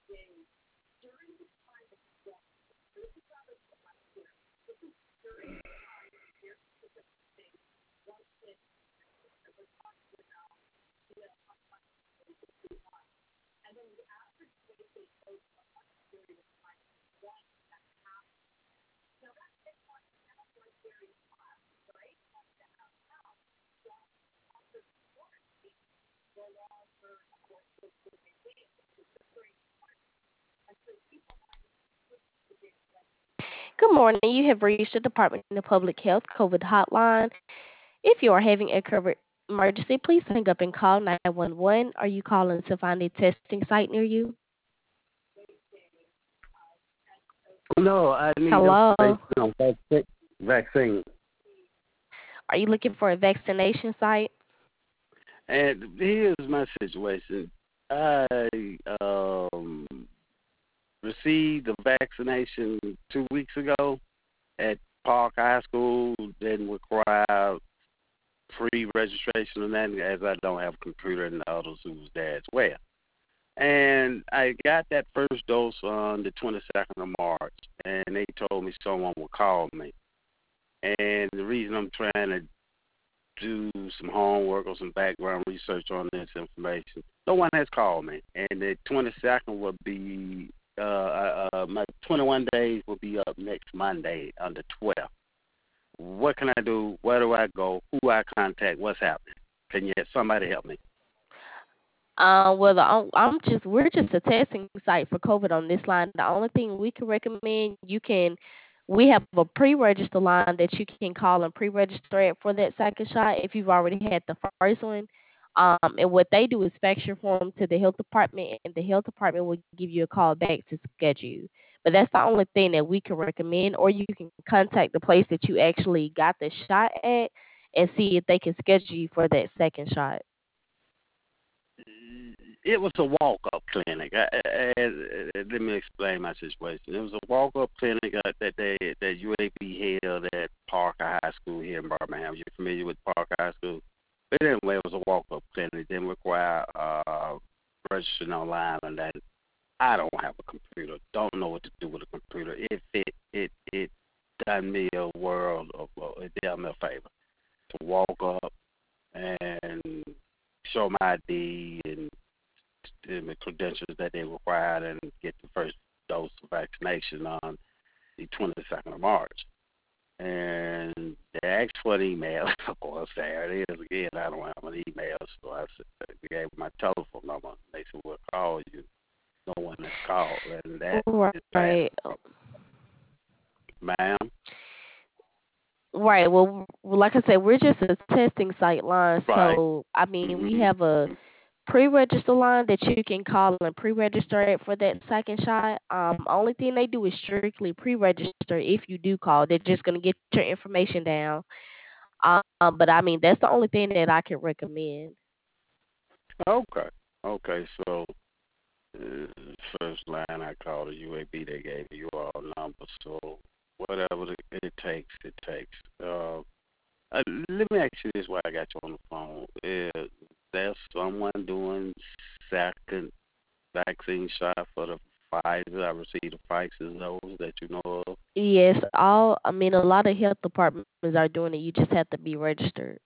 Good morning. You have reached the Department of Public Health COVID hotline. If you are having a COVID emergency, please hang up and call 911. Are you calling to find a testing site near you? No, I need Hello. information on vaccine. Are you looking for a vaccination site? And here's my situation. I um, received the vaccination 2 weeks ago at Park High School. Didn't require pre-registration and that, as I don't have a computer and the others who was there as well. And I got that first dose on the 22nd of March, and they told me someone would call me. And the reason I'm trying to do some homework or some background research on this information, no one has called me. And the 22nd will be, my 21 days will be up next Monday on the 12th. What can I do? Where do I go? Who I contact? What's happening? Can you somebody help me? Well, we're just a testing site for COVID on this line. The only thing we can recommend, we have a pre-register line that you can call and pre-register it for that second shot if you've already had the first one. And what they do is fax your form to the health department, and the health department will give you a call back to schedule you. But that's the only thing that we can recommend, or you can contact the place that you actually got the shot at and see if they can schedule you for that second shot. It was a walk-up clinic. Let me explain my situation. It was a walk-up clinic that UAB held at Parker High School here in Birmingham. You familiar with Parker High School? But anyway, it was a walk-up clinic. Didn't require registering online and that. I don't have a computer. Don't know what to do with a computer. It done me a world of it done me a favor to walk up and show my ID and the credentials that they required and get the first dose of vaccination on the 22nd of March. And they asked for an email. Of course, there it is again. I don't have an email, so they gave my telephone number. They said, "We'll call you." No one has called, and that is bad, Right. ma'am. Right. Well, like I said, we're just a testing site line. Right. So, I mean, we Mhm. have a pre-register line that you can call and pre-register it for that second shot. Only thing they do is strictly pre-register. If you do call, they're just gonna get your information down. But I mean, that's the only thing that I can recommend. Okay. Okay. So first line I called the UAB. They gave you all numbers. So whatever it takes, it takes. Let me ask you this while I got you on the phone. Is there someone doing second vaccine shot for the Pfizer? I received the Pfizer those that you know of. Yes, I mean, a lot of health departments are doing it. You just have to be registered.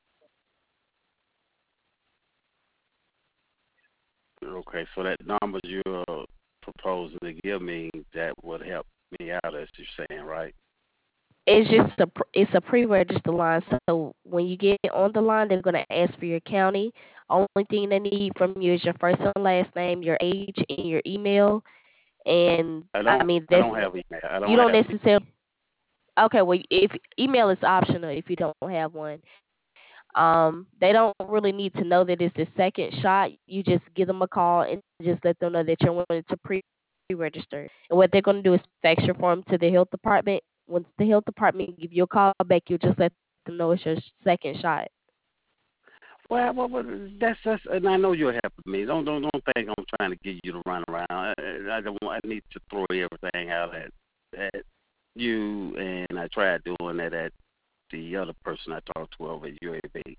Okay, so that number you're proposing to give me that would help me out, as you're saying, right? It's a pre-register line. So when you get on the line, they're gonna ask for your county. Only thing they need from you is your first and last name, your age, and your email. And I mean, I that's don't have email. I you don't don't have necessarily. Okay, well, if email is optional if you don't have one. They don't really need to know that it's the second shot. You just give them a call and just let them know that you're wanting to pre-register. And what they're going to do is fax your form to the health department. Once the health department give you a call back, you just let them know it's your second shot. well, that's and I know you're helping me. Don't think I'm trying to get you to run around. I don't. I need to throw everything out at you, and I tried doing that at the other person I talked to over at UAB.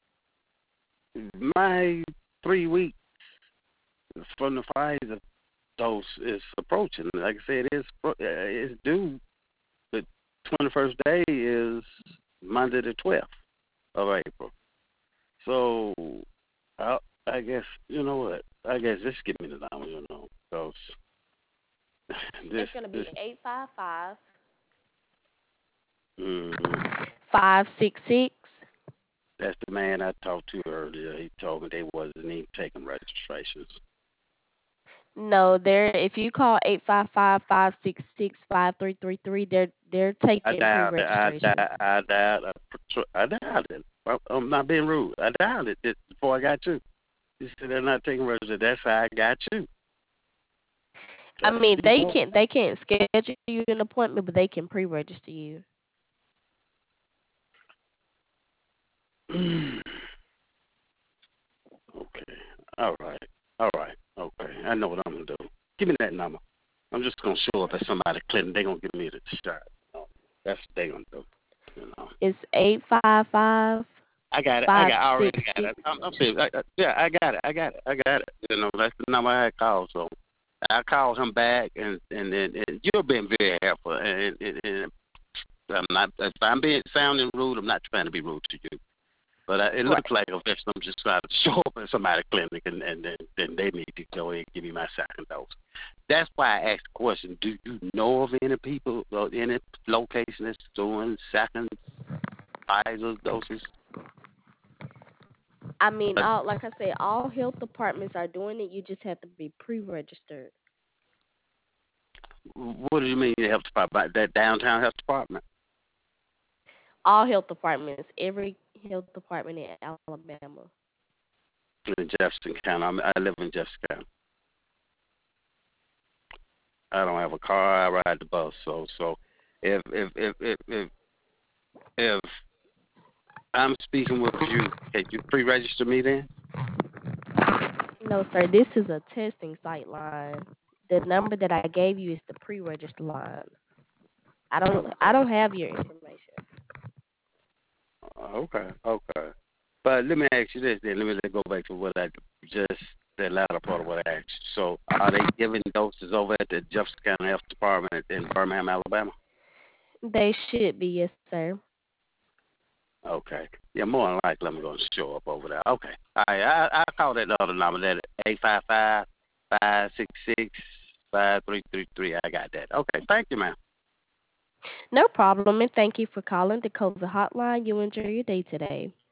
My 3 weeks from the Pfizer. dose is approaching. Like I said, it's due. The 21st day is Monday the 12th of April. So I guess you know what? I guess just give me the number, because this It's gonna this be 855 mm, 566. that's the man I talked to earlier. He told me they wasn't even taking registrations. No, if you call 855 566 5333, they're I taking doubt it. pre-registrations. I doubt it. I'm not being rude. I doubt it. Before I got you, you said they're not taking registrations. That's how I got you. I That's mean, the they can't schedule you an appointment, but they can pre-register you. point. Okay. All right. All right. Okay. I know what I'm gonna do. Give me that number. I'm just gonna show up at somebody's clinic. They're gonna give me the shot. That's what they gonna do. You know. It's 855 I got it. I already got 566. it. I'm serious. Yeah, I got it. I got it. That's the number I had called. So I called him back, and you're being very helpful. And I'm not. If I'm being sounding rude, I'm not trying to be rude to you. But it Right. looks like a victim just trying to show up at somebody's clinic, and then they need to go ahead and give me my second dose. That's why I asked the question: do you know of any people or any location that's doing second Pfizer doses? I mean, But like I said, all health departments are doing it. You just have to be pre-registered. what do you mean the health department? That downtown health department All health departments, every health department in Alabama. in Jefferson County? I live in Jefferson County. I don't have a car. I ride the bus. So if I'm speaking with you, can you pre-register me then? No, sir. This is a testing site line. The number that I gave you is the pre-register line. I Okay. don't have your information. Okay. But let me ask you this then. Let me go back to what I just the latter part of what I asked you. So, are they giving doses over at the Jefferson County Health Department in Birmingham, Alabama? They should be, yes, sir. Okay. Yeah, more than likely I'm going to show up over there. Okay. All right. I call that other number, that 855-566-5333. I got that. Okay. Thank you, man. No problem, and thank you for calling the COVID hotline. You enjoy your day today.